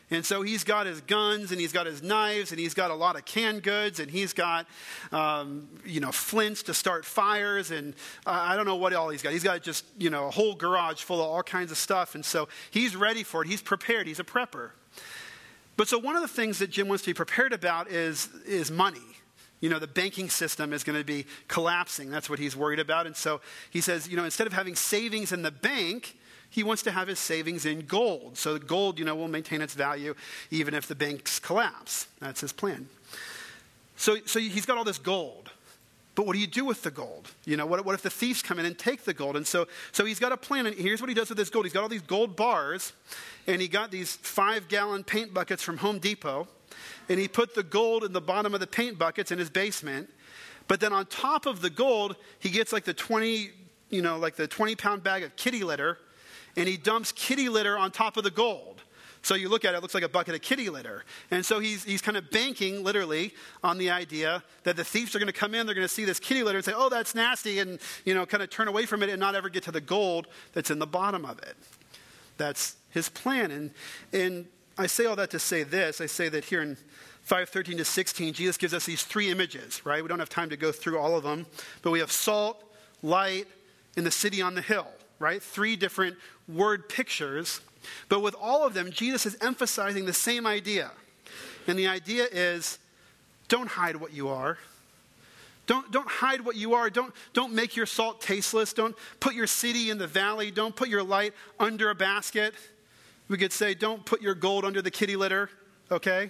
And so he's got his guns, and he's got his knives, and he's got a lot of canned goods, and he's got, um, you know, flints to start fires, and uh, I don't know what all he's got. He's got just, you know, a whole garage full of all kinds of stuff. And so he's ready for it. He's prepared. He's a prepper. But so one of the things that Jim wants to be prepared about is, is money. You know, the banking system is going to be collapsing. That's what he's worried about. And so he says, you know, instead of having savings in the bank, he wants to have his savings in gold. So gold, you know, will maintain its value even if the banks collapse. That's his plan. So, so he's got all this gold. But what do you do with the gold? You know, what, what if the thieves come in and take the gold? And so, so he's got a plan. And here's what he does with this gold. He's got all these gold bars. And he got these five-gallon paint buckets from Home Depot. And he put the gold in the bottom of the paint buckets in his basement. But then on top of the gold, he gets like the twenty, you know, like the twenty-pound bag of kitty litter. And he dumps kitty litter on top of the gold. So you look at it, it looks like a bucket of kitty litter. And so he's he's kind of banking, literally, on the idea that the thieves are going to come in, they're going to see this kitty litter and say, oh, that's nasty, and, you know, kind of turn away from it and not ever get to the gold that's in the bottom of it. That's his plan. And, and I say all that to say this. I say that here in five thirteen to sixteen, Jesus gives us these three images, right? We don't have time to go through all of them. But we have salt, light, and the city on the hill. Right? Three different word pictures. But with all of them, Jesus is emphasizing the same idea. And the idea is, don't hide what you are. Don't, don't hide what you are. Don't, don't make your salt tasteless. Don't put your city in the valley. Don't put your light under a basket. We could say, don't put your gold under the kitty litter. Okay?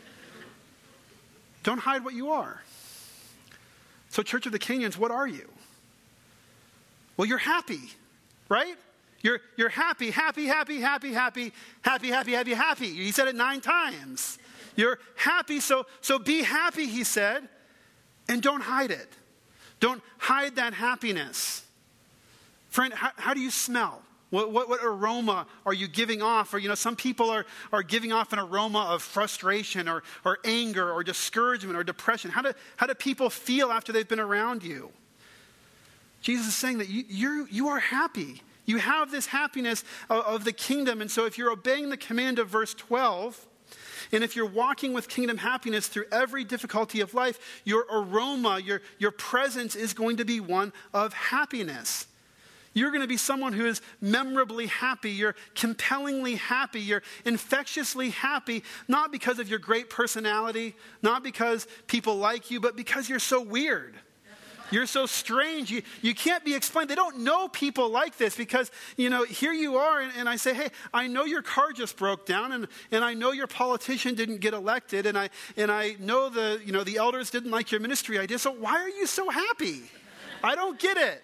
Don't hide what you are. So Church of the Canyons, what are you? Well, you're happy. Right? You're, you're happy, happy, happy, happy, happy, happy, happy, happy, happy. He said it nine times. You're happy, so, so be happy, he said, and don't hide it. Don't hide that happiness. Friend, how, how do you smell? What, what, what aroma are you giving off? Or, you know, some people are, are giving off an aroma of frustration or, or anger or discouragement or depression. How do, how do people feel after they've been around you? Jesus is saying that you, you're, you are happy. You have this happiness of, of the kingdom. And so if you're obeying the command of verse twelve, and if you're walking with kingdom happiness through every difficulty of life, your aroma, your, your presence is going to be one of happiness. You're going to be someone who is memorably happy. You're compellingly happy. You're infectiously happy, not because of your great personality, not because people like you, but because you're so weird. You're so strange. You, you can't be explained. They don't know people like this because, you know, here you are and, and I say, hey, I know your car just broke down and, and I know your politician didn't get elected and I and I know the, you know, the elders didn't like your ministry idea. So why are you so happy? I don't get it.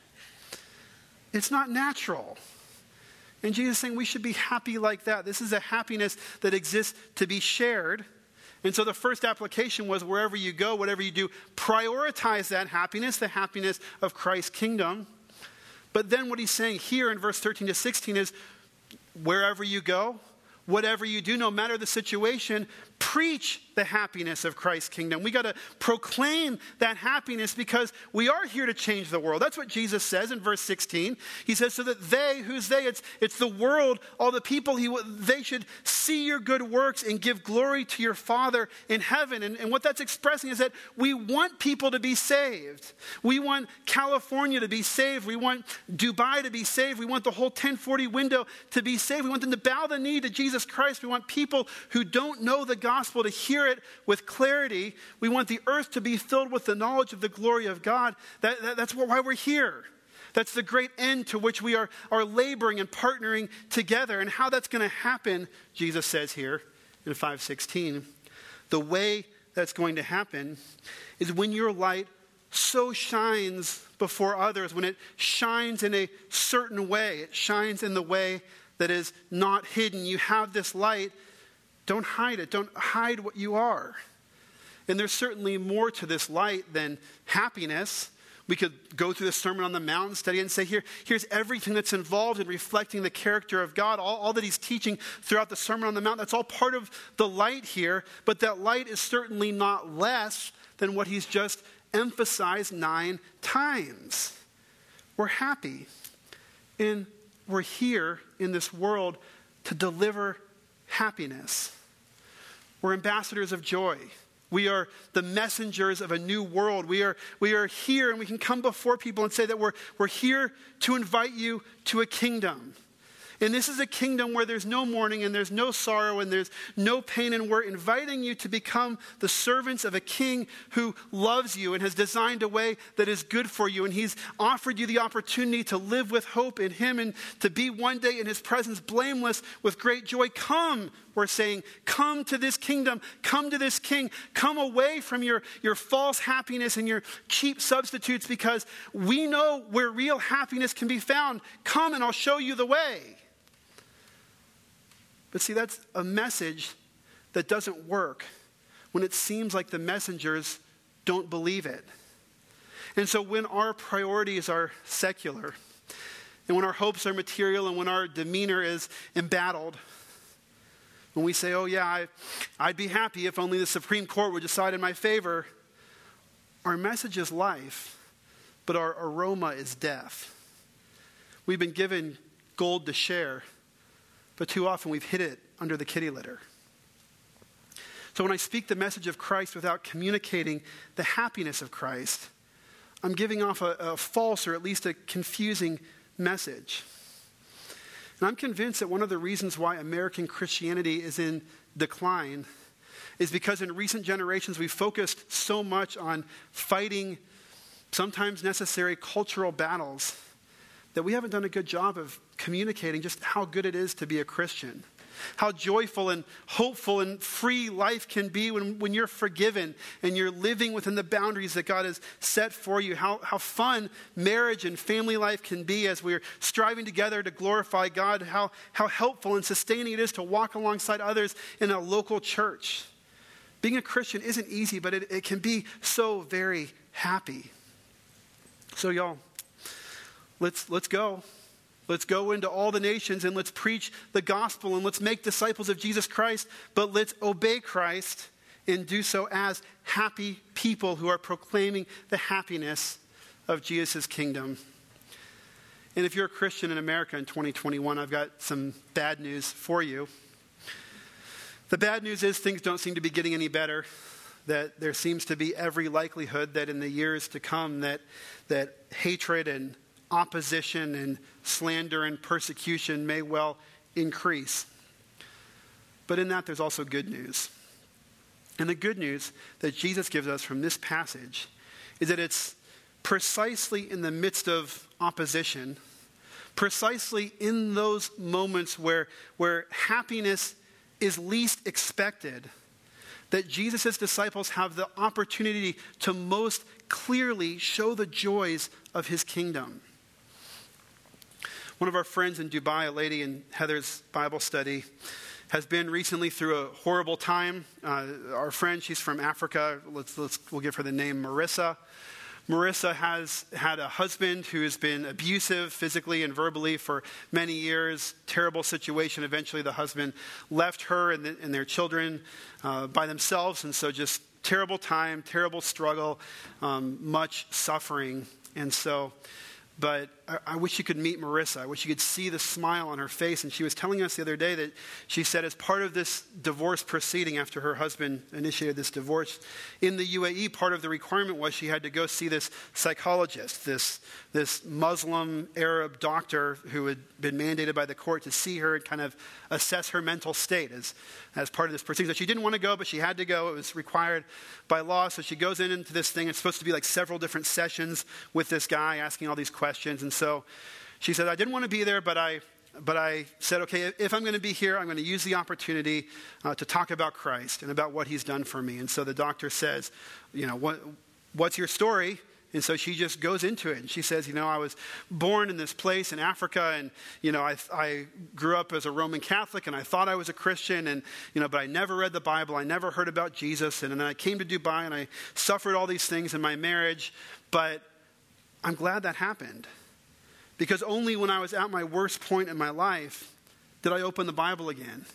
It's not natural. And Jesus is saying we should be happy like that. This is a happiness that exists to be shared. And so the first application was wherever you go, whatever you do, prioritize that happiness, the happiness of Christ's kingdom. But then what he's saying here in verse thirteen to sixteen is wherever you go, whatever you do, no matter the situation, preach the happiness of Christ's kingdom. We got to proclaim that happiness because we are here to change the world. That's what Jesus says in verse sixteen. He says, so that they, who's they? It's, it's the world, all the people, he, they should see your good works and give glory to your Father in heaven. And, and what that's expressing is that we want people to be saved. We want California to be saved. We want Dubai to be saved. We want the whole ten forty window to be saved. We want them to bow the knee to Jesus Christ. We want people who don't know the gospel to hear it with clarity. We want the earth to be filled with the knowledge of the glory of God. That, that, that's why we're here. That's the great end to which we are, are laboring and partnering together. And how that's going to happen, Jesus says here in five sixteen, the way that's going to happen is when your light so shines before others, when it shines in a certain way, it shines in the way that is not hidden. You have this light. Don't hide it. Don't hide what you are. And there's certainly more to this light than happiness. We could go through the Sermon on the Mount and study and say, here, here's everything that's involved in reflecting the character of God. All, all that he's teaching throughout the Sermon on the Mount, that's all part of the light here. But that light is certainly not less than what he's just emphasized nine times. We're happy. And we're here in this world to deliver happiness. We're ambassadors of joy. We are the messengers of a new world. We are, we are here, and we can come before people and say that we're, we're here to invite you to a kingdom. And this is a kingdom where there's no mourning and there's no sorrow and there's no pain. And we're inviting you to become the servants of a king who loves you and has designed a way that is good for you. And he's offered you the opportunity to live with hope in him and to be one day in his presence blameless with great joy. Come, we're saying, come to this kingdom. Come to this king. Come away from your, your false happiness and your cheap substitutes, because we know where real happiness can be found. Come and I'll show you the way. But see, that's a message that doesn't work when it seems like the messengers don't believe it. And so when our priorities are secular, and when our hopes are material, and when our demeanor is embattled, when we say, oh yeah, I, I'd be happy if only the Supreme Court would decide in my favor, our message is life, but our aroma is death. We've been given gold to share, but too often we've hid it under the kitty litter. So when I speak the message of Christ without communicating the happiness of Christ, I'm giving off a, a false or at least a confusing message. And I'm convinced that one of the reasons why American Christianity is in decline is because in recent generations we've focused so much on fighting sometimes necessary cultural battles that we haven't done a good job of communicating just how good it is to be a Christian. How joyful and hopeful and free life can be when, when you're forgiven and you're living within the boundaries that God has set for you. How, how fun marriage and family life can be as we're striving together to glorify God. How, how helpful and sustaining it is to walk alongside others in a local church. Being a Christian isn't easy, but it, it can be so very happy. So y'all, Let's, let's go. Let's go into all the nations and let's preach the gospel and let's make disciples of Jesus Christ, but let's obey Christ and do so as happy people who are proclaiming the happiness of Jesus' kingdom. And if you're a Christian in America in twenty twenty-one, I've got some bad news for you. The bad news is things don't seem to be getting any better, that there seems to be every likelihood that in the years to come that, that hatred and opposition and slander and persecution may well increase. But in that, there's also good news. And the good news that Jesus gives us from this passage is that it's precisely in the midst of opposition, precisely in those moments where, where happiness is least expected, that Jesus' disciples have the opportunity to most clearly show the joys of his kingdom. One of our friends in Dubai, a lady in Heather's Bible study, has been recently through a horrible time. Uh, our friend, she's from Africa. Let's, let's, we'll give her the name Marissa. Marissa has had a husband who has been abusive physically and verbally for many years. Terrible situation. Eventually the husband left her and, the, and their children uh, by themselves. And so just terrible time, terrible struggle, um, much suffering. And so... But I, I wish you could meet Marissa. I wish you could see the smile on her face. And she was telling us the other day that she said as part of this divorce proceeding, after her husband initiated this divorce, in the U A E, part of the requirement was she had to go see this psychologist, this, this Muslim Arab doctor who had been mandated by the court to see her and kind of assess her mental state as, as part of this proceeding. So she didn't want to go, but she had to go. It was required by law. So she goes in into this thing. It's supposed to be like several different sessions with this guy asking all these questions. questions. And so she said, I didn't want to be there, but I but I said, okay, if I'm going to be here, I'm going to use the opportunity uh, to talk about Christ and about what he's done for me. And so the doctor says, you know, what what's your story? And so she just goes into it. And she says, you know, I was born in this place in Africa, and, you know, I, I grew up as a Roman Catholic, and I thought I was a Christian, and, you know, but I never read the Bible. I never heard about Jesus. And then I came to Dubai, and I suffered all these things in my marriage. But I'm glad that happened, because only when I was at my worst point in my life did I open the Bible again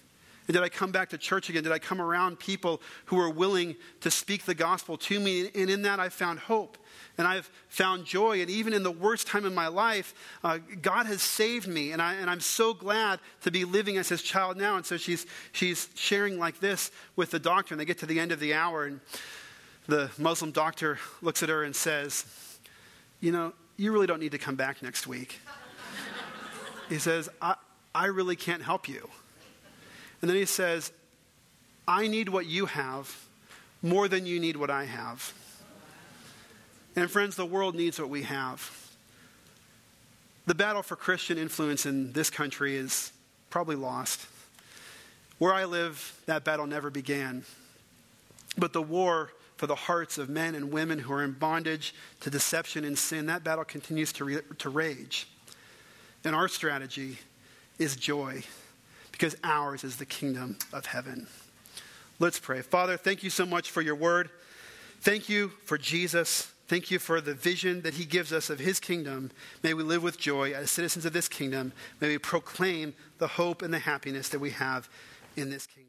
And did I come back to church again? Did I come around people who were willing to speak the gospel to me? And in that I found hope. And I've found joy. And even in the worst time in my life, uh, God has saved me. And, I, and I'm so glad to be living as his child now. And so she's, she's sharing like this with the doctor. And they get to the end of the hour. And the Muslim doctor looks at her and says, you know, you really don't need to come back next week. He says, I, I really can't help you. And then he says, I need what you have more than you need what I have. And friends, the world needs what we have. The battle for Christian influence in this country is probably lost. Where I live, that battle never began. But the war for the hearts of men and women who are in bondage to deception and sin, that battle continues to, re- to rage. And our strategy is joy, because ours is the kingdom of heaven. Let's pray. Father, thank you so much for your word. Thank you for Jesus. Thank you for the vision that he gives us of his kingdom. May we live with joy as citizens of this kingdom. May we proclaim the hope and the happiness that we have in this kingdom.